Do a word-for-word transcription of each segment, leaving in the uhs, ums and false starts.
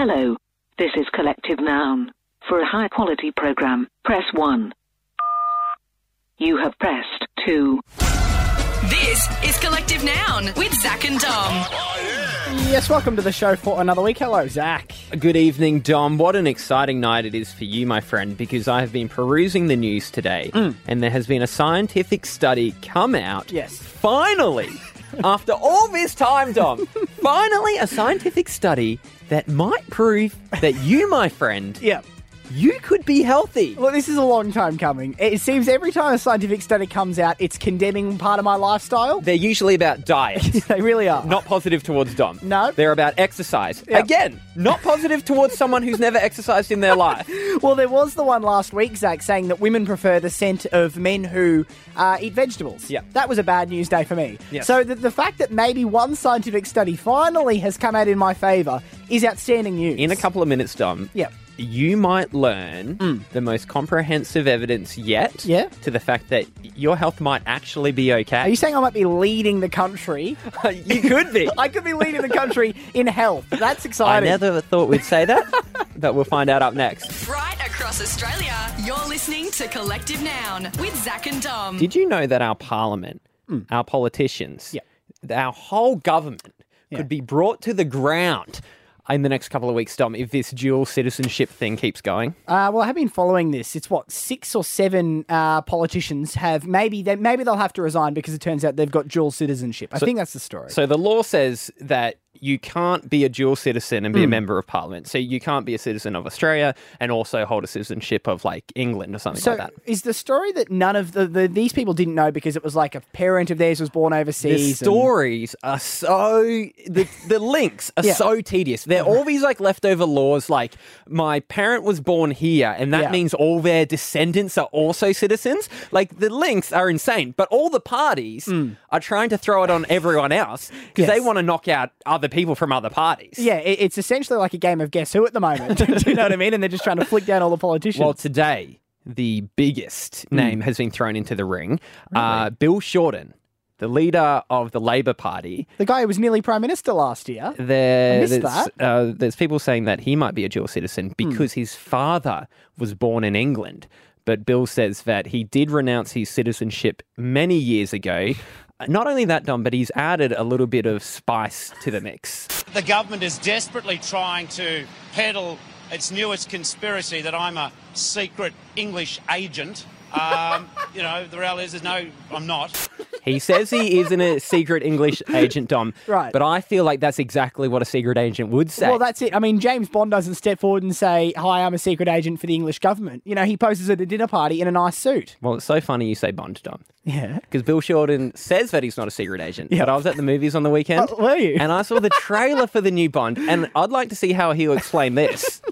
Hello. This is Collective Noun. For a high-quality program, press one. You have pressed two. This is Collective Noun with Zach and Dom. Yes, welcome to the show for another week. Hello, Zach. Good evening, Dom. What an exciting night it is for you, my friend, because I have been perusing the news today, mm. and there has been a scientific study come out. Yes. Finally, after all this time, Dom, finally a scientific study that might prove that you, my friend, yeah. you could be healthy. Well, this is a long time coming. It seems every time a scientific study comes out, it's condemning part of my lifestyle. They're usually about diet. They really are. Not positive towards Dom. No. They're about exercise. Yep. Again, not positive towards someone who's never exercised in their life. Well, there was the one last week, Zach, saying that women prefer the scent of men who uh, eat vegetables. Yeah. That was a bad news day for me. Yes. So the, the fact that maybe one scientific study finally has come out in my favour is outstanding news. In a couple of minutes, Dom. Yeah. You might learn mm. the most comprehensive evidence yet yeah. to the fact that your health might actually be okay. Are you saying I might be leading the country? You could be. I could be leading the country in health. That's exciting. I never thought we'd say that, but we'll find out up next. Right across Australia, you're listening to Collective Noun with Zach and Dom. Did you know that our parliament, mm. our politicians, yeah. our whole government yeah. could be brought to the ground in the next couple of weeks, Dom, if this dual citizenship thing keeps going? Uh, well, I have been following this. It's what, six or seven uh, politicians have, maybe they, maybe they'll have to resign because it turns out they've got dual citizenship. I so, think that's the story. So the law says that you can't be a dual citizen and be mm. a member of parliament. So you can't be a citizen of Australia and also hold a citizenship of, like, England or something so like that. Is the story that none of the, the these people didn't know because it was like a parent of theirs was born overseas? The stories and... are so... The, the links are yeah. so tedious. They're all these, like, leftover laws, like, my parent was born here, and that yeah. means all their descendants are also citizens. Like, the links are insane, but all the parties mm. are trying to throw it on everyone else because yes. they want to knock out other people from other parties. Yeah, it, it's essentially like a game of Guess Who at the moment. Do you know what I mean? And they're just trying to flick down all the politicians. Well, today, the biggest mm. name has been thrown into the ring. Really? Uh, Bill Shorten, the leader of the Labor Party. The guy who was nearly Prime Minister last year. There, I missed there's, that. Uh, there's people saying that he might be a dual citizen because mm. his father was born in England. But Bill says that he did renounce his citizenship many years ago. Not only that, Dom, but he's added a little bit of spice to the mix. The government is desperately trying to peddle its newest conspiracy that I'm a secret English agent. Um, you know, the reality is, no, I'm not. He says he isn't a secret English agent, Dom. Right. But I feel like that's exactly what a secret agent would say. Well, that's it. I mean, James Bond doesn't step forward and say, hi, I'm a secret agent for the English government. You know, he poses at a dinner party in a nice suit. Well, it's so funny you say Bond, Dom. Yeah. Because Bill Shorten says that he's not a secret agent. Yeah. But I was at the movies on the weekend. Oh, were you? And I saw the trailer for the new Bond. And I'd like to see how he'll explain this.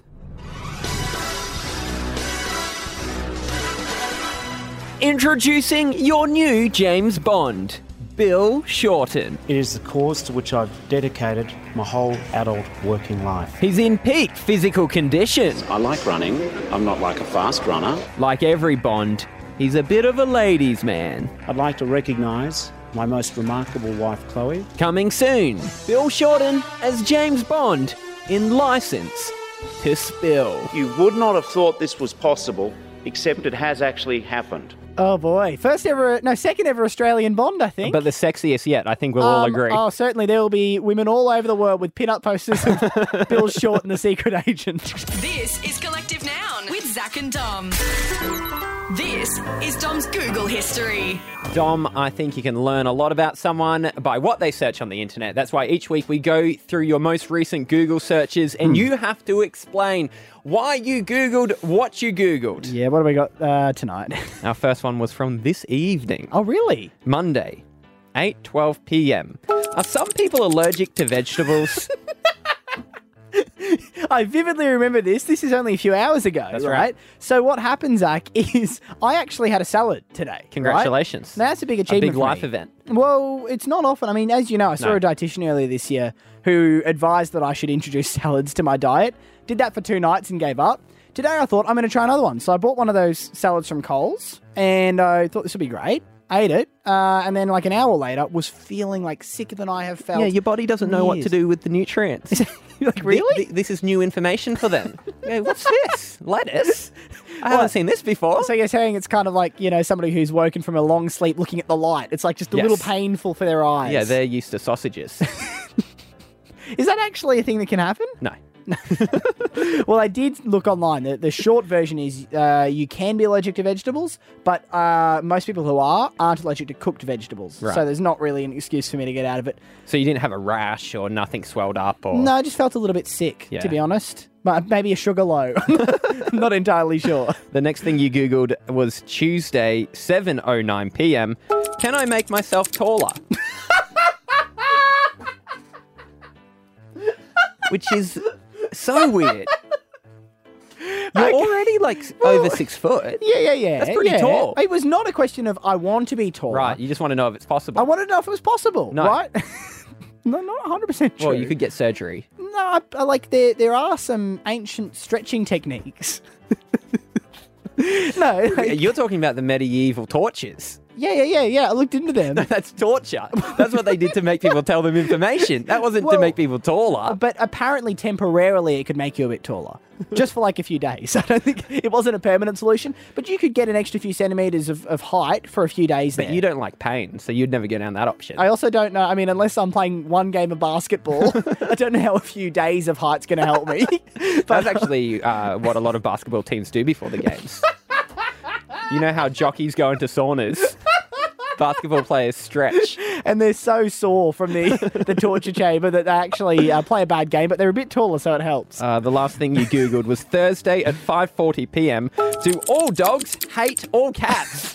Introducing your new James Bond, Bill Shorten. It is the cause to which I've dedicated my whole adult working life. He's in peak physical condition. I like running. I'm not like a fast runner. Like every Bond, he's a bit of a ladies' man. I'd like to recognise my most remarkable wife, Chloe. Coming soon, Bill Shorten as James Bond in Licence to Spill. You would not have thought this was possible, except it has actually happened. Oh, boy. First ever, no, second ever Australian Bond, I think. But the sexiest yet, I think we'll um, all agree. Oh, certainly there will be women all over the world with pin-up posters of Bill Shorten, the secret agent. This is Collective Noun with Zach and Dom. This is Dom's Google history. Dom, I think you can learn a lot about someone by what they search on the internet. That's why each week we go through your most recent Google searches and mm. you have to explain why you Googled what you Googled. Yeah, what have we got uh, tonight? Our first one was from this evening. Oh, really? Monday, eight twelve p.m. Are some people allergic to vegetables? I vividly remember this. This is only a few hours ago, That's right? right. So what happened, Zach, is I actually had a salad today. Congratulations. Right? Now, that's a big achievement A big for life me. event. Well, it's not often. I mean, as you know, I saw No. a dietitian earlier this year who advised that I should introduce salads to my diet. Did that for two nights and gave up. Today I thought I'm going to try another one. So I bought one of those salads from Coles and I thought this would be great. ate it, uh, and then like an hour later was feeling like sicker than I have felt. Yeah, your body doesn't know what to years. do with the nutrients. You're like, really? Th- th- this is new information for them. Yeah, what's this? Lettuce? I haven't seen this before. So you're saying it's kind of like, you know, somebody who's woken from a long sleep looking at the light. It's like just a Yes. little painful for their eyes. Yeah, they're used to sausages. Is that actually a thing that can happen? No. Well, I did look online. The, the short version is uh, you can be allergic to vegetables, but uh, most people who are aren't allergic to cooked vegetables. Right. So there's not really an excuse for me to get out of it. So you didn't have a rash or nothing swelled up or... No, I just felt a little bit sick, Yeah. to be honest. But maybe a sugar low. Not entirely sure. The next thing you Googled was Tuesday, seven oh nine p.m. Can I make myself taller? Which is so weird. You're already like over six foot. Yeah, yeah, yeah. That's pretty yeah. tall. It was not a question of I want to be taller. Right, you just want to know if it's possible. I wanted to know if it was possible, No. right? No, not one hundred percent true. Well, you could get surgery. No, I, I like there there are some ancient stretching techniques. No. like- You're talking about the medieval tortures. yeah, yeah, yeah, yeah. I looked into them. That's torture. That's what they did to make people tell them information. That wasn't Well, to make people taller. But apparently, temporarily, it could make you a bit taller, just for like a few days. I don't think it wasn't a permanent solution, but you could get an extra few centimeters of, of height for a few days. But there. you don't like pain, so you'd never go down that option. I also don't know. I mean, unless I'm playing one game of basketball, I don't know how a few days of height's going to help me. That's actually uh, what a lot of basketball teams do before the games. You know how jockeys go into saunas? Basketball players stretch. And they're so sore from the, the torture chamber that they actually uh, play a bad game, but they're a bit taller, so it helps. Uh, the last thing you Googled was Thursday at five forty p.m. Do all dogs hate all cats?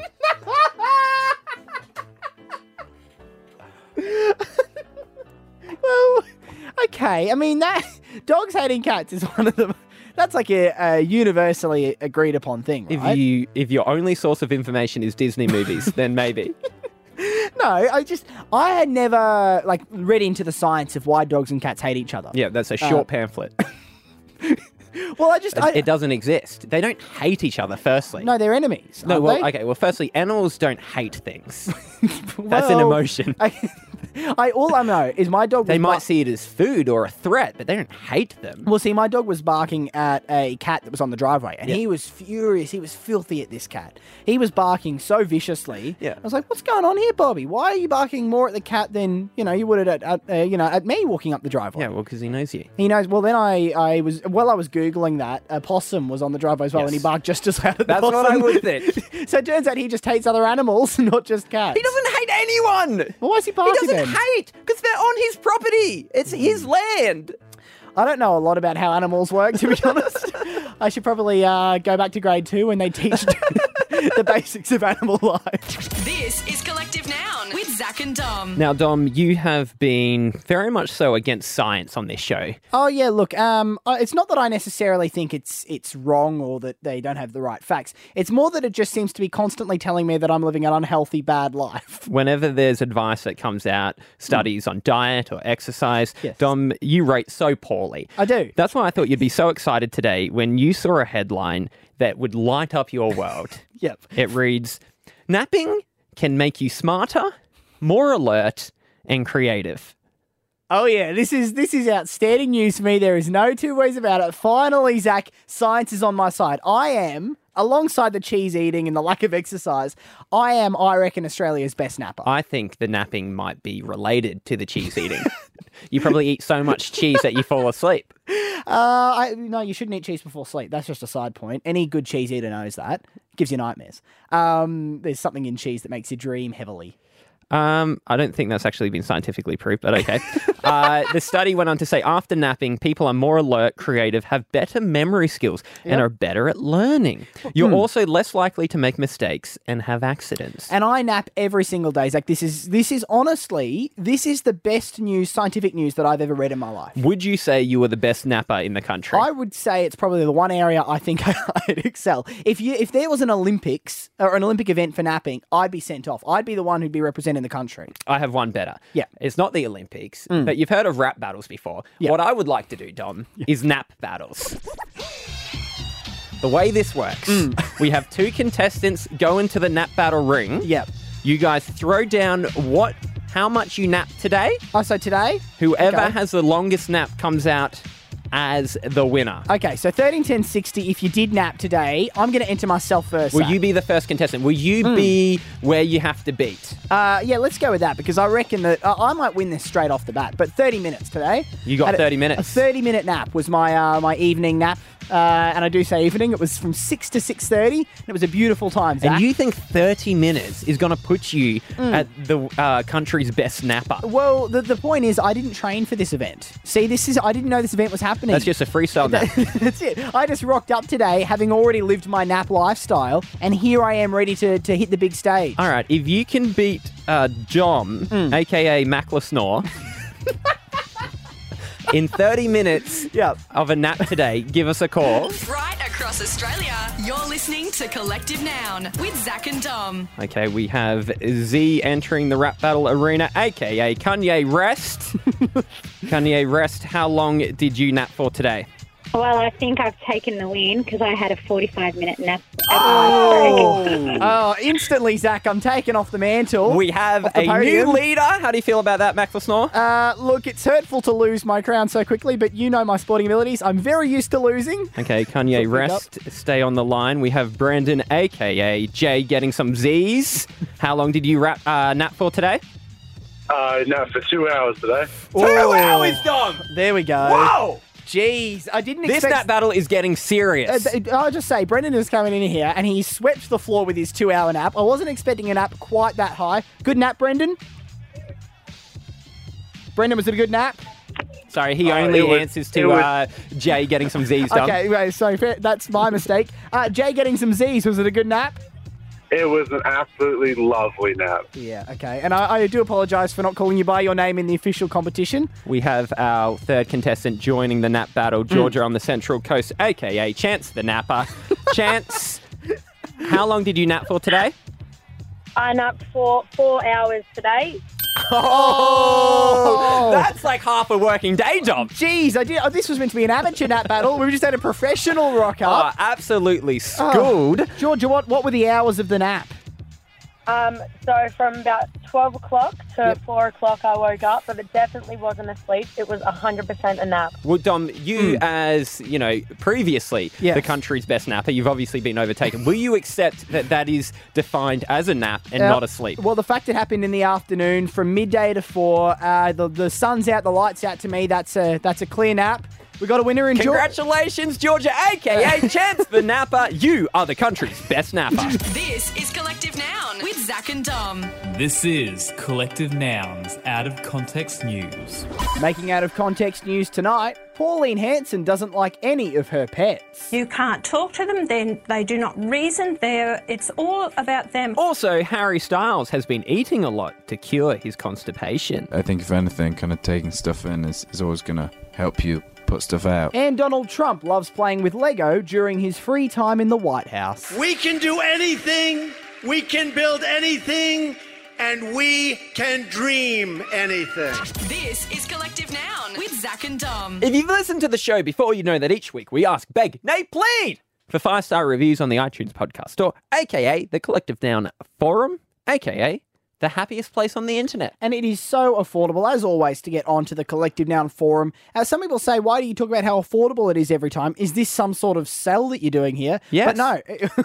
Well, okay. I mean, that dogs hating cats is one of them. That's like a, a universally agreed upon thing, If right? you if your only source of information is Disney movies, then maybe. No, I just I had never like read into the science of why dogs and cats hate each other. Yeah, that's a short pamphlet. Well, I just I, It doesn't exist. They don't hate each other, firstly. no, they're enemies. No, aren't well, they? okay. Well, firstly, animals don't hate things. That's an Well, emotion. I, I all I know is my dog. Was They might bar- see it as food or a threat, but they don't hate them. Well, see, my dog was barking at a cat that was on the driveway, and Yeah. he was furious. He was filthy at this cat. He was barking so viciously. Yeah. I was like, "What's going on here, Bobby? Why are you barking more at the cat than you know you would at, at uh, you know at me walking up the driveway?" Yeah, well, because he knows you. He knows. Well, then I, I was while I was googling that a possum was on the driveway as well, Yes. and he barked just as loud at That's the what I possum. would think. So it turns out he just hates other animals, not just cats. He doesn't hate anyone. Well, why is he He barking doesn't then? hate because they're on his property. It's his land. I don't know a lot about how animals work, to be honest. I should probably uh, go back to grade two when they teach the basics of animal life. This is Collective Noun with Zach and Dom. Now, Dom, you have been very much so against science on this show. Oh yeah, look, um, uh, it's not that I necessarily think it's it's wrong or that they don't have the right facts. It's more that it just seems to be constantly telling me that I'm living an unhealthy, bad life. Whenever there's advice that comes out, studies on diet or exercise, Yes. Dom, you rate so poorly. I do. That's why I thought you'd be so excited today when you saw a headline that would light up your world. Yep. It reads, napping can make you smarter, more alert, and creative. Oh yeah, this is this is outstanding news for me. There is no two ways about it. Finally, Zach, science is on my side. I am, alongside the cheese eating and the lack of exercise, I am, I reckon, Australia's best napper. I think the napping might be related to the cheese eating. You probably eat so much cheese that you fall asleep. Uh, I, no, you shouldn't eat cheese before sleep. That's just a side point. Any good cheese eater knows that. Gives you nightmares. Um, there's something in cheese that makes you dream heavily. Um, I don't think that's actually been scientifically proved, but okay. uh, the study went on to say after napping, people are more alert, creative, have better memory skills, and Yep. are better at learning. You're also less likely to make mistakes and have accidents. And I nap every single day, Zach. This is this is honestly, this is the best news, scientific news that I've ever read in my life. Would you say you were the best napper in the country? I would say it's probably the one area I think I'd excel. If you if there was an Olympics or an Olympic event for napping, I'd be sent off. I'd be the one who'd be representing the country. I have one better. Yeah. It's not the Olympics, but you've heard of rap battles before. Yeah. What I would like to do, Dom, is nap battles. The way this works, we have two contestants go into the nap battle ring. Yep. You guys throw down what, how much you nap today. Oh, so today? Whoever Okay. has the longest nap comes out as the winner. Okay, so thirteen ten sixty, if you did nap today, I'm going to enter myself first. Will Zach. you be the first contestant? Will you Hmm. be where you have to beat? Uh, yeah, let's go with that because I reckon that uh, I might win this straight off the bat. But thirty minutes today. You got Had a- thirty minutes. A thirty-minute nap was my uh, my evening nap. Uh, and I do say evening. It was from six to six thirty. And it was a beautiful time, Zach. And you think thirty minutes is going to put you at the uh, country's best napper? Well, the, the point is I didn't train for this event. See, this is I didn't know this event was happening. That's just a freestyle nap. That's it. I just rocked up today having already lived my nap lifestyle, and here I am ready to, to hit the big stage. All right, if you can beat uh, Dom, Hmm. a k a. Mackler in thirty minutes Yep. of a nap today, give us a call. Right across Australia, you're listening to Collective Noun with Zach and Dom. Okay, we have Z entering the rap battle arena, a k a. Kanye Rest. Kanye Rest, how long did you nap for today? Well, I think I've taken the win because I had a forty-five minute nap. Oh, oh, instantly, Zach, I'm taking off the mantle. We have Off the a podium. new leader. How do you feel about that, Mackler? Uh, look, it's hurtful to lose my crown so quickly, but you know my sporting abilities. I'm very used to losing. Okay, Kanye Pick Rest, stay on the line. We have Brandon, a k a. Jay, getting some Z's. How long did you rap, uh, nap for today? Uh, no, for two hours today. Two hours, Dom! There we go. Whoa! Jeez, I didn't This expect... nap battle is getting serious. Uh, th- I'll just say, Brendan is coming in here and he swept the floor with his two-hour nap. I wasn't expecting a nap quite that high. Good nap, Brendan? Brendan, was it a good nap? Sorry, he Uh, only it was- answers it to was- uh, Jay getting some Z's, Dom. Okay, right, so fair, that's my mistake. Uh, Jay getting some Z's, was it a good nap? It was an absolutely lovely nap. Yeah, okay. And I, I do apologise for not calling you by your name in the official competition. We have our third contestant joining the nap battle, Georgia on the Central Coast, a k a. Chance the Napper. Chance, how long did you nap for today? I napped for four hours today. Oh, that's like half a working day, Dom. Jeez, I did. Oh, this was meant to be an amateur nap battle. We just had a professional rock Oh, up. absolutely schooled. Georgia, what, what were the hours of the nap? Um, so from about twelve o'clock to Yep. four o'clock I woke up, but it definitely wasn't a sleep. It was one hundred percent a nap. Well, Dom, you as, you know, previously Yes. the country's best napper, you've obviously been overtaken. Will you accept that that is defined as a nap and Uh, not a sleep? Well, the fact it happened in the afternoon from midday to four, uh, the, the sun's out, the light's out to me, that's a, that's a clear nap. We got a winner in Georgia. Congratulations, Georgia, a k a. Chance the Napper. You are the country's best napper. This is Collective Noun with Zach and Dom. This is Collective Nouns Out of Context News. Making out of context news tonight, Pauline Hanson doesn't like any of her pets. You can't talk to them, then they do not reason. They're, it's all about them. Also, Harry Styles has been eating a lot to cure his constipation. I think if anything, kind of taking stuff in is, is always going to help you put stuff out. And Donald Trump loves playing with Lego during his free time in the White House. We can do anything, we can build anything, and we can dream anything. This is Collective Noun with Zach and Dom. If you've listened to the show before, you know that each week we ask, beg, nay, plead for five-star reviews on the iTunes podcast store, a k a the Collective Noun Forum, a k a the happiest place on the internet. And it is so affordable, as always, to get onto the Collective Noun forum. As some people say, why do you talk about how affordable it is every time? Is this some sort of sell that you're doing here? Yes. But no.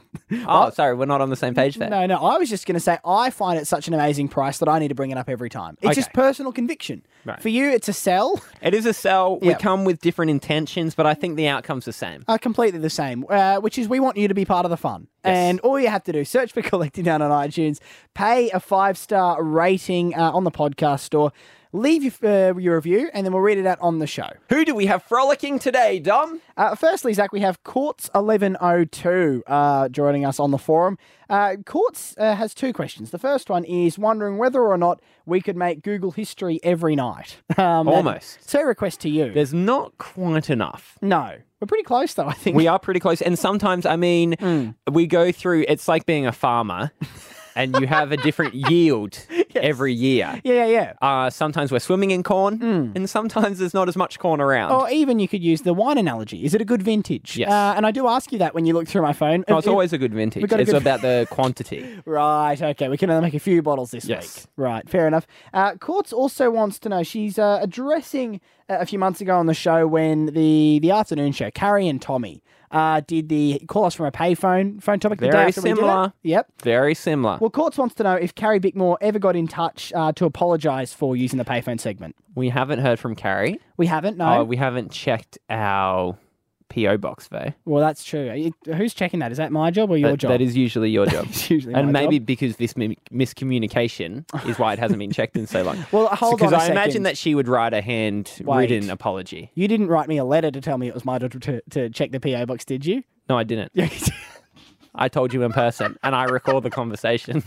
Oh, sorry, we're not on the same page there. No, no, I was just going to say I find it such an amazing price that I need to bring it up every time. It's Okay. just personal conviction. Right. For you, it's a sell. It is a sell. We Yep. come with different intentions, but I think the outcome's the same. Are completely the same, uh, which is we want you to be part of the fun. And all you have to do, search for Collective Noun on iTunes, pay a five-star rating uh, on the podcast store, leave your, uh, your review, and then we'll read it out on the show. Who do we have frolicking today, Dom? Uh, firstly, Zach, we have Courts eleven oh two uh, joining us on the forum. Uh, Courts uh, has two questions. The first one is wondering whether or not we could make Google history every night. Um, Almost. So request to you. There's not quite enough. No. We're pretty close, though, I think. We are pretty close. And sometimes, I mean, we go through, it's like being a farmer. and you have a different yield every year. Yeah, yeah, yeah. Uh, sometimes we're swimming in corn, and sometimes there's not as much corn around. Or even you could use the wine analogy. Is it a good vintage? Yes. Uh, and I do ask you that when you look through my phone. No, it's If- always a good vintage. We've got a It's good- about the quantity. Right, okay. We can only make a few bottles this Yes. week. Right, fair enough. Uh, Courts also wants to know, she's uh, addressing uh, a few months ago on the show when the, the afternoon show, Carrie and Tommy, uh, did the call us from a payphone phone topic the day Very after we did similar. it. Yep. Very similar. Well, Courts wants to know if Carrie Bickmore ever got in touch uh, to apologise for using the payphone segment. We haven't heard from Carrie. We haven't, no. Oh, we haven't checked our P O box, though. Well, that's true. Are you- Who's checking that? Is that my job or your That- job? That is usually your job. It's usually and my maybe job. because this mi- miscommunication is why it hasn't been checked in so long. Well, hold on Because a I second. imagine that she would write a handwritten Wait. apology. You didn't write me a letter to tell me it was my job to, to check the P O box, did you? No, I didn't. I told you in person, and I recall the conversation.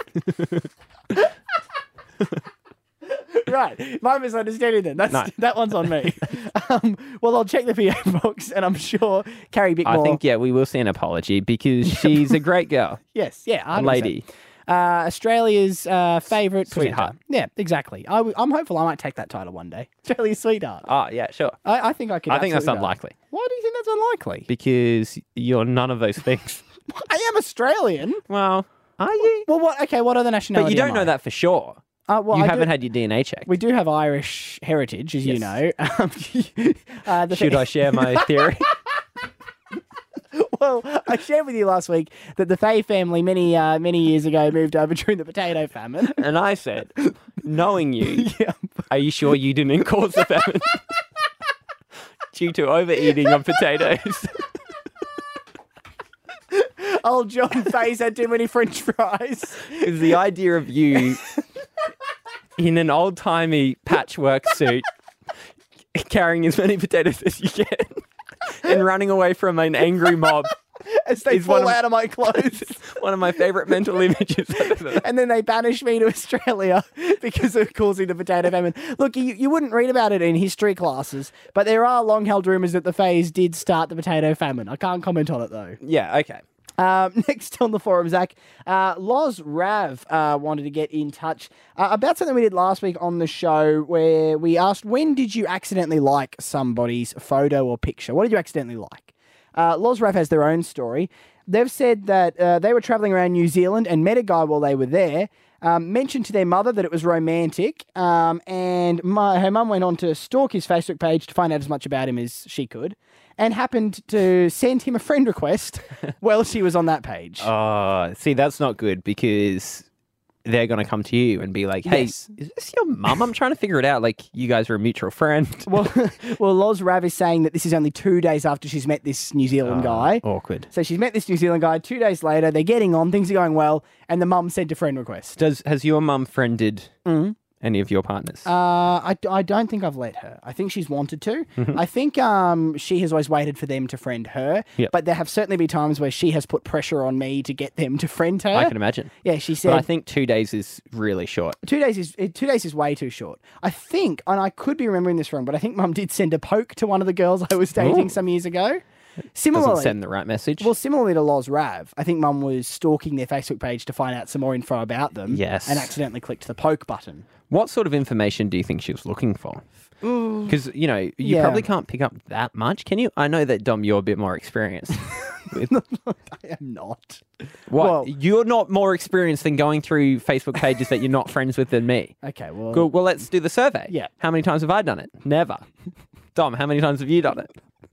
Right, my misunderstanding then. That's No. that one's on me. um, well, I'll check the P O box, and I'm sure Carrie Bickmore. I think, yeah, we will see an apology because she's a great girl. Yes, yeah, A one hundred percent. lady. Uh, Australia's uh, favourite Sweetheart. presenter. Yeah, exactly. I w- I'm hopeful I might take that title one day. Australia's sweetheart. Oh, yeah, sure. I, I think I could. I think that's absolutely do it. unlikely Why do you think that's unlikely? because you're none of those things. I am Australian. Well, are you? Well, what? Okay, what other nationality? But you don't am know I? that for sure. Uh, well, you I haven't do- had your D N A checked. We do have Irish heritage, as you Yes. know. Um, uh, the Should thing- I share my theory? Well, I shared with you last week that the Fay family many uh, many years ago moved over during the potato famine. And I said, knowing you, are you sure you didn't cause the famine due to overeating of potatoes? Old John Fay's had too many French fries. Because the idea of you in an old-timey patchwork suit carrying as many potatoes as you can and running away from an angry mob As they is one fall of- out of my clothes. one of my favourite mental images I've ever. And then they banish me to Australia because of causing the potato famine. Look, you, you wouldn't read about it in history classes, but there are long-held rumours that the Fays did start the potato famine. I can't comment on it, though. Yeah, okay. Um, next on the forum, Zach, uh, Loz Rav uh, wanted to get in touch uh, about something we did last week on the show where we asked, when did you accidentally like somebody's photo or picture? What did you accidentally like? Uh, Loz Rav has their own story. They've said that uh, they were travelling around New Zealand and met a guy while they were there, um, mentioned to their mother that it was romantic, um, and my, her mum went on to stalk his Facebook page to find out as much about him as she could, and happened to send him a friend request while she was on that page. Oh, see, that's not good because they're going to come to you and be like, hey, Yes. is this your mum? I'm trying to figure it out. Like, you guys are a mutual friend. Well, well, Loz Rav is saying that this is only two days after she's met this New Zealand Oh, guy. Awkward. So she's met this New Zealand guy. Two days later, they're getting on. Things are going well, and the mum sent a friend request. Does Has your mum friended Mhm. any of your partners? Uh, I, I don't think I've let her. I think she's wanted to. Mhm. I think um, she has always waited for them to friend her. Yep. But there have certainly been times where she has put pressure on me to get them to friend her. I can imagine. Yeah, she said. But I think two days is really short. Two days is eh, two days is way too short. I think, and I could be remembering this wrong, but I think Mum did send a poke to one of the girls I was dating Ooh. some years ago. Similarly, Doesn't send the right message. well, similarly to Loz Rav, I think Mum was stalking their Facebook page to find out some more info about them. Yes. and accidentally clicked the poke button. What sort of information do you think she was looking for? Because, you know, you Yeah. probably can't pick up that much, can you? I know that, Dom, you're a bit more experienced. with- I am not. what? Well- You're not more experienced than going through Facebook pages that you're not friends with than me. Okay, well, Good. Well, let's do the survey. Yeah. How many times have I done it? Never. Dom, how many times have you done it?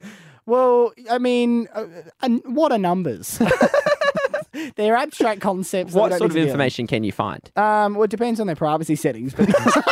well, I mean, uh, and what are numbers? They're abstract concepts. that we What don't sort of need to deal information can you find? with. Um, well, it depends on their privacy settings, but.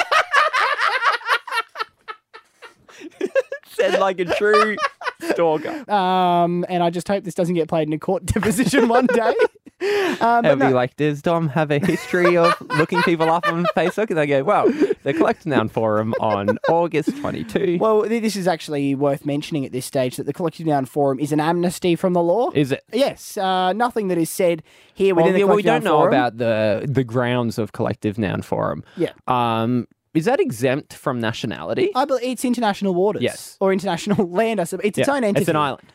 Said like a true stalker. Um, and I just hope this doesn't get played in a court deposition one day. Um, but It'll no. be like, does Dom have a history of looking people up on Facebook? And they go, well, the Collect Noun Forum on August twenty-second. Well, th- this is actually worth mentioning at this stage that the Collective Noun Forum is an amnesty from the law. Is it? Yes. Uh, nothing that is said here within Well, the yeah, well, we Collective don't Noun know Forum. about the the grounds of Collective Noun Forum. Yeah. Um, is that exempt from nationality? I believe it's international waters. Yes. Or international land. I suppose. It's its Yeah, own entity. it's an island.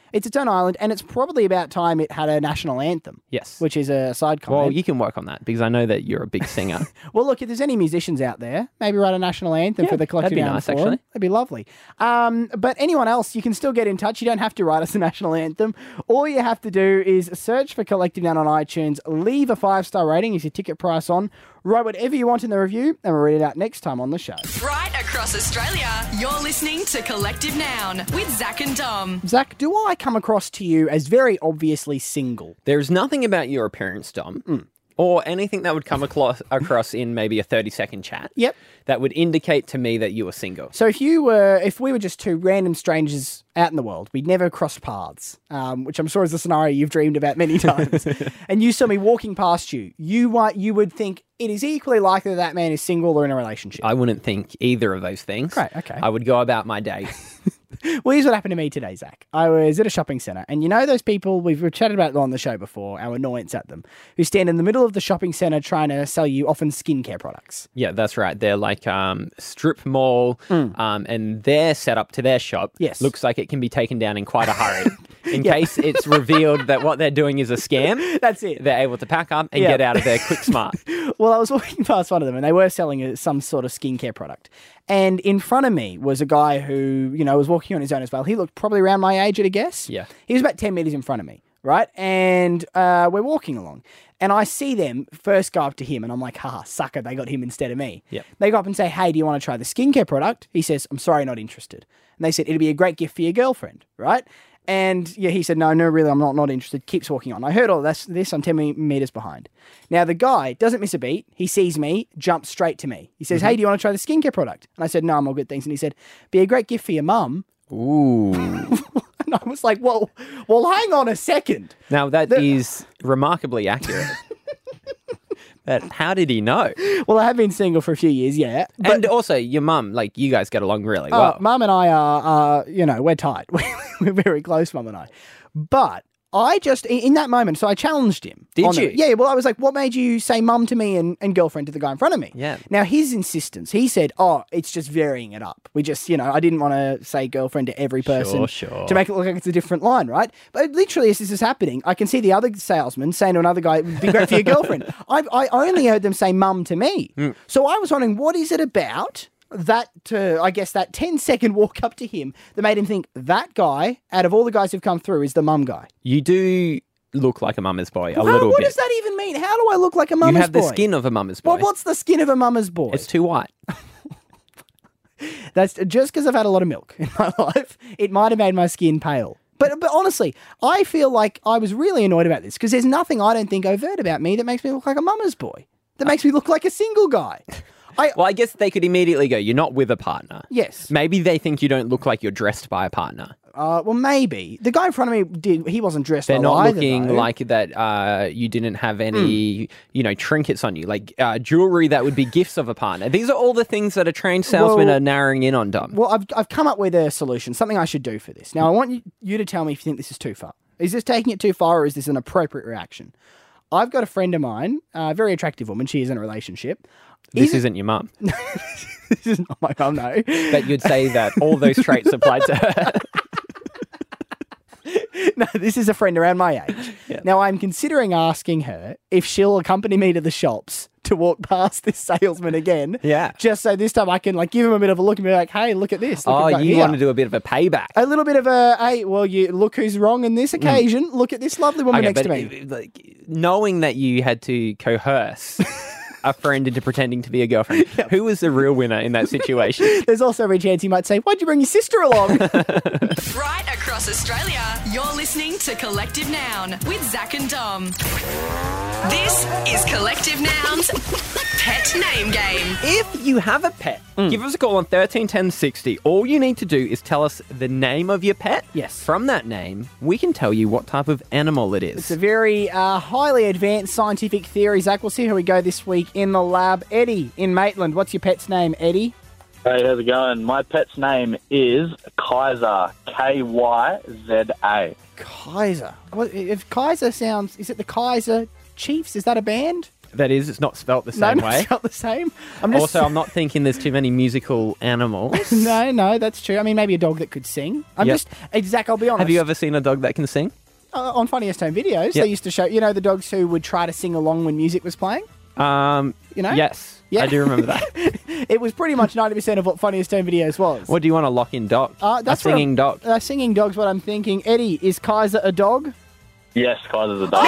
It's its own island, and it's probably about time it had a national anthem. Yes. Which is a side comment. Well, you can work on that because I know that you're a big singer. Well, look, if there's any musicians out there, maybe write a national anthem Yeah, for the Collective that'd be Noun nice, Forum. actually. That'd be lovely. Um, but anyone else, you can still get in touch. You don't have to write us a national anthem. All you have to do is search for Collective Noun on iTunes, leave a five-star rating as your ticket price on, write whatever you want in the review, and we'll read it out next time on the show. Right across Australia, you're listening to Collective Noun with Zach and Dom. Zach, do I come across to you as very obviously single? There's nothing about your appearance, Dom, Mm. or anything that would come across, across in maybe a thirty-second chat. Yep. That would indicate to me that you were single. So if you were, if we were just two random strangers out in the world, we'd never crossed paths, um, which I'm sure is a scenario you've dreamed about many times, and you saw me walking past you, you might, you would think it is equally likely that that man is single or in a relationship. I wouldn't think either of those things. Great, okay. I would go about my day. Well, here's what happened to me today, Zach. I was at a shopping centre, and you know those people, we've we've chatted about them on the show before, our annoyance at them, who stand in the middle of the shopping centre trying to sell you often skincare products. Yeah, that's right. They're like um, strip mall, Mm. um, and their setup to their shop Yes. looks like it can be taken down in quite a hurry. In Yeah. case it's revealed that what they're doing is a scam, That's it. they're able to pack up and Yeah. get out of there quick smart. Well, I was walking past one of them, and they were selling a, some sort of skincare product. And in front of me was a guy who, you know, was walking on his own as well. He looked probably around my age, at a guess. Yeah. He was about ten metres in front of me, right? And uh, we're walking along. And I see them first go up to him, and I'm like, haha, sucker, they got him instead of me. Yep. They go up and say, hey, do you want to try the skincare product? He says, I'm sorry, not interested. And they said, it'd be a great gift for your girlfriend, right? And yeah, he said, no, no, really, I'm not not interested. Keeps walking on. I heard all this, this I'm ten metres behind. Now, the guy doesn't miss a beat. He sees me, jumps straight to me. He says, hey, do you want to try the skincare product? And I said, no, I'm all good, thanks. And he said, be a great gift for your mum. Ooh. And I was like, well, well, hang on a second. Now, that is remarkably accurate. But how did he know? Well, I have been single for a few years, yeah. But And also, your mum, like, you guys get along really uh, well. Mum and I are, are, you know, we're tight. We're very close, Mum and I. But I just, in in that moment, so I challenged him. Did on the- you? yeah, well, I was like, what made you say mum to me and, and girlfriend to the guy in front of me? Yeah. Now, his insistence, he said, oh, it's just varying it up. We just, you know, I didn't want to say girlfriend to every person Sure, sure. to make it look like it's a different line, right? But literally, as this is happening, I can see the other salesman saying to another guy, it'd be great for your girlfriend. I, I only heard them say mum to me. Mm. So I was wondering, what is it about that, uh, I guess, that ten second walk up to him that made him think that guy, out of all the guys who've come through, is the mum guy? You do look like a mama's boy, a How- little what bit. does that even mean? How do I look like a You mama's have boy? the skin of a mama's boy. Well, what's the skin of a mama's boy? It's too white. That's just because I've had a lot of milk in my life. It might have made my skin pale. But but honestly, I feel like I was really annoyed about this because there's nothing I don't think overt about me that makes me look like a mama's boy. That makes me look like a single guy. I, Well, I guess they could immediately go, you're not with a partner. Yes. Maybe they think you don't look like you're dressed by a partner. Uh, well, maybe. The guy in front of me, did. he wasn't dressed They're well not either, looking though. like that uh, you didn't have any, you know, trinkets on you, like uh, jewelry that would be gifts of a partner. These are all the things that a trained salesman Well- are narrowing in on, Dom. Well, I've, I've come up with a solution, something I should do for this. Now, I want you, you to tell me if you think this is too far. Is this taking it too far or is this an appropriate reaction? I've got a friend of mine, a very attractive woman. She is in a relationship. This Is- isn't your mum. This is not my mum, no. But you'd say that all those traits apply to her. No, this is a friend around my age. Now, I'm considering asking her if she'll accompany me to the shops to walk past this salesman again. Yeah. Just so this time I can like give him a bit of a look and be like, hey, look at this. Look Oh, at that you here. want to do a bit of a payback. A little bit of a, hey, well, you look who's wrong in this occasion. Look at this lovely woman Okay, next but to me. uh, like, knowing that you had to coerce a friend into pretending to be a girlfriend, who was the real winner in that situation? There's also every chance he might say, why'd you bring your sister along? Right across Australia, you're listening to Collective Noun with Zach and Dom. This is Collective Noun's Pet Name Game. If you have a pet, give us a call on thirteen ten sixty. All you need to do is tell us the name of your pet. Yes. From that name, we can tell you what type of animal it It's is. a very uh, highly advanced scientific theory, Zach. We'll see how we go this week in the lab. Eddie in Maitland. What's your pet's name, Eddie? Hey, how's it going? My pet's name is Kaiser, K Y Z A. Kaiser. What, if Kaiser sounds... Is it the Kaiser Chiefs? Is that a band? That is, it's not spelt the No, same not way. spelt the same. I'm just Also, I'm not thinking there's too many musical animals. no, no, that's true. I mean, maybe a dog that could sing. I'm Yep. just, hey, Zach, I'll be honest. Have you ever seen a dog that can sing? Uh, on Funniest Home Videos, Yep. they used to show, you know, the dogs who would try to sing along when music was playing? Um, You know? Yes, Yeah. I do remember that. It was pretty much ninety percent of what Funniest Home Videos was. What do you want, a lock-in dog? Uh, that's a what singing I'm- dog. Uh, singing dog's what I'm thinking. Eddie, is Kaiser a dog? Yes, Kaiser's a dog.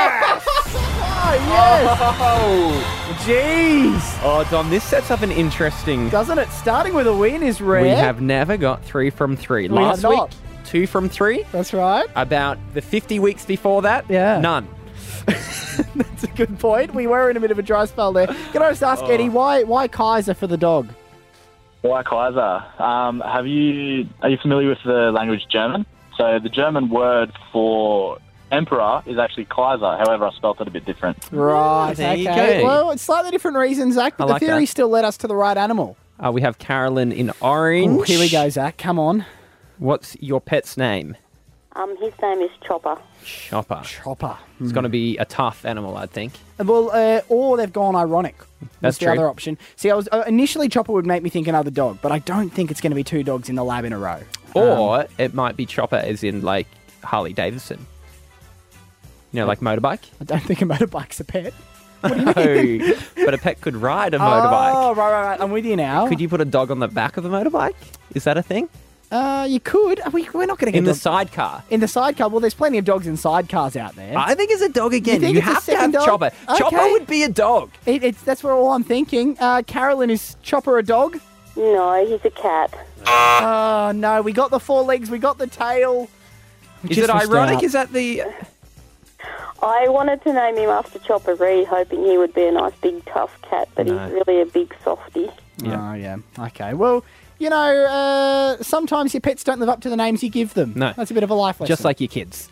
Oh, yes! Jeez! Oh, Dom, this sets up an interesting... Doesn't it? Starting with a win is rare. We have never got three from three. We Last have week, not. two from three. That's right. About the fifty weeks before that, Yeah. none. That's a good point. We were in a bit of a dry spell there. Can I just ask, Oh. Eddie, why why Kaiser for the dog? Why Kaiser? Um, have you are you familiar with the language German? So the German word for emperor is actually Kaiser. However, I spelt it a bit different. Right, there you okay. go. Well, it's slightly different reasons, Zach, but I the like theory that. still led us to the right animal. Uh, we have Carolyn in orange. Ooh, here we go, Zach. Come on. What's your pet's name? Um, his name is Chopper. Chopper. Chopper. It's going to be a tough animal, I think. Well, uh, or they've gone ironic. That's the true. other option. See, I was uh, initially Chopper would make me think another dog, but I don't think it's going to be two dogs in the lab in a row. Or Um, it might be Chopper as in, like, Harley Davidson. You know, like motorbike? I don't think a motorbike's a pet. What do you No, mean? but a pet could ride a motorbike. Oh, right, right, right. I'm with you now. Could you put a dog on the back of a motorbike? Is that a thing? Uh, you could. Are we, we're not going to get In the dog- sidecar? in the sidecar. Well, there's plenty of dogs in sidecars out there. I think it's a dog again. You You, think it's a have to have second dog? Chopper. Chopper Okay. would be a dog. It, it's that's where all I'm thinking. Uh, Carolyn, is Chopper a dog? No, he's a cat. Oh no, we got the four legs, we got the tail. We Is just it missed ironic? out. Is that the... I wanted to name him after Chopper Reed, hoping he would be a nice big tough cat, but No. he's really a big softie. Oh yeah. Okay. Well, you know, uh, sometimes your pets don't live up to the names you give them. No. That's a bit of a life lesson. Just like your kids.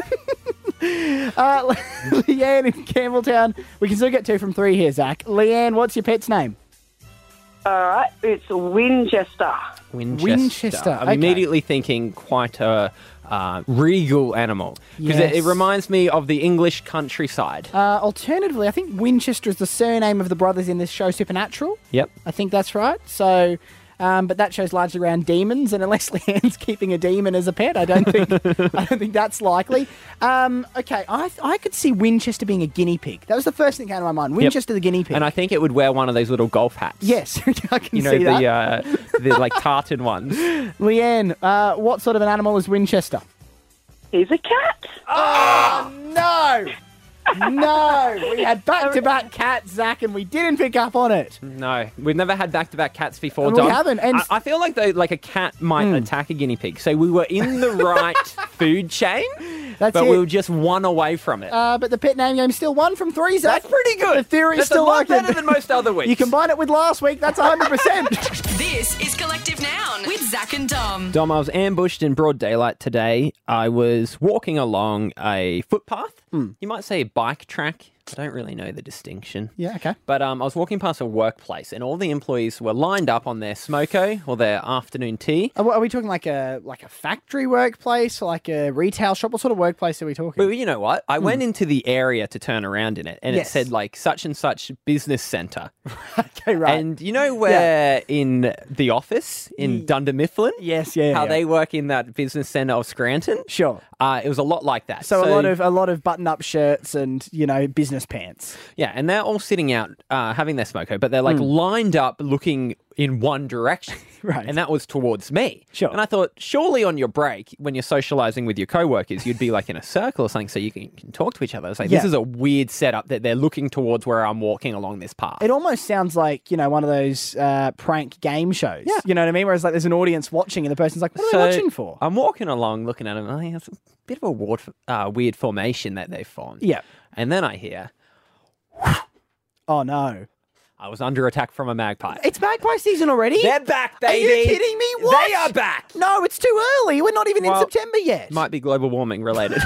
uh, Leanne in Campbelltown. We can still get two from three here, Zach. Leanne, what's your pet's name? All right, it's Winchester. Winchester. Winchester, I'm okay. immediately thinking quite a uh, regal animal. Because it, Yes. it reminds me of the English countryside. Uh, alternatively, I think Winchester is the surname of the brothers in this show, Supernatural. Yep. I think that's right. So, um, but that show's largely around demons, and unless Leanne's keeping a demon as a pet, I don't think I don't think that's likely. Um, okay, I I could see Winchester being a guinea pig. That was the first thing that came to my mind. Winchester the guinea pig. And I think it would wear one of those little golf hats. Yes, I can You know, see the, that. uh, the like tartan ones. Leanne, uh, what sort of an animal is Winchester? He's a cat. Oh, no! No! We had back-to-back cats, Zach, and we didn't pick up on it. No, we've never had back-to-back cats before, We Dom. haven't, and- I, I feel like though, like a cat might Mm. attack a guinea pig. So we were in the right food chain, That's but it. we were just one away from it. Uh, but the pet name game's still one from three, Zach. That's pretty good. The theory's That's still a lot working. better than most other weeks. You combine it with last week, that's one hundred percent. This is Collective Noun with Zach and Dom. Dom, I was ambushed in broad daylight today. I was walking along a footpath. You might say a bike track. I don't really know the distinction. Yeah, okay. But um, I was walking past a workplace and all the employees were lined up on their smoko or their afternoon tea. Are, are we talking like a like a factory workplace or like a retail shop? What sort of workplace are we talking? Well, you know what? I went into the area to turn around in it and Yes. it said like such and such business centre. Okay, right. And you know where in the office in Dunder Mifflin? Yes, yeah. How yeah. they work in that business centre of Scranton? Sure. Uh, it was a lot like that. So, a lot of a lot of button-up shirts and, you know, business pants. Yeah, and they're all sitting out uh, having their smoko, but they're like Mm. lined up looking in one direction. Right. And that was towards me. Sure. And I thought, surely on your break, when you're socializing with your coworkers, you'd be like in a circle or something so you can, can talk to each other. It's like, Yeah. this is a weird setup that they're looking towards where I'm walking along this path. It almost sounds like, you know, one of those uh, prank game shows. Yeah. You know what I mean? Whereas like there's an audience watching and the person's like, what are So, they watching for? I'm walking along looking at them. I think it's a bit of a ward, uh, weird formation that they've formed. Yeah. And then I hear, Oh, no. I was under attack from a magpie. It's magpie season already? They're back, baby. Are you kidding me? What? They are back. No, it's too early. We're not even in Well, September yet. Might be global warming related.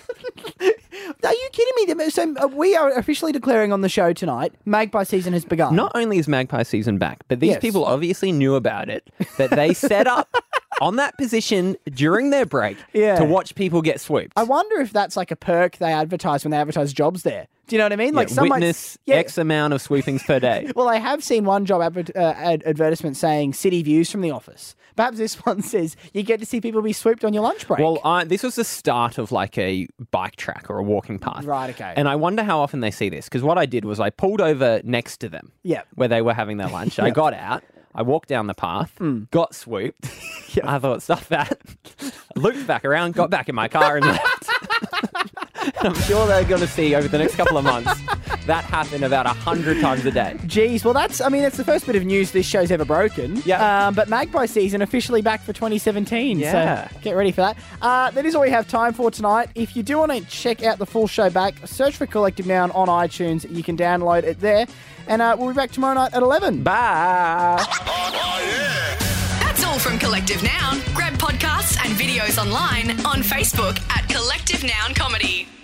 Are you kidding me? So uh, we are officially declaring on the show tonight, magpie season has begun. Not only is magpie season back, but these Yes. people obviously knew about it, that they set up on that position during their break Yeah. to watch people get swooped. I wonder if that's like a perk they advertise when they advertise jobs there. Do you know what I mean? Like Yeah, some might- witness yeah. X amount of sweepings per day. Well, I have seen one job adver- uh, ad- advertisement saying city views from the office. Perhaps this one says you get to see people be swooped on your lunch break. Well, I, this was the start of like a bike track or a walking path. Right, okay. And I wonder how often they see this because what I did was I pulled over next to them. Yeah. Where they were having their lunch. I Yeah. got out. I walked down the path, Mm. got swooped. I thought, stuff that. Looped back around, got back in my car and left. I'm sure they're going to see over the next couple of months that happen about a hundred times a day. Geez, well, that's, I mean, it's the first bit of news this show's ever broken. Yeah. Um, but Magpie season officially back for twenty seventeen. Yeah. So get ready for that. Uh, that is all we have time for tonight. If you do want to check out the full show back, search for Collective Noun on iTunes. You can download it there. And uh, we'll be back tomorrow night at eleven. Bye. That's all from Collective Noun. Grab podcasts and videos online on Facebook at Collective Noun Comedy.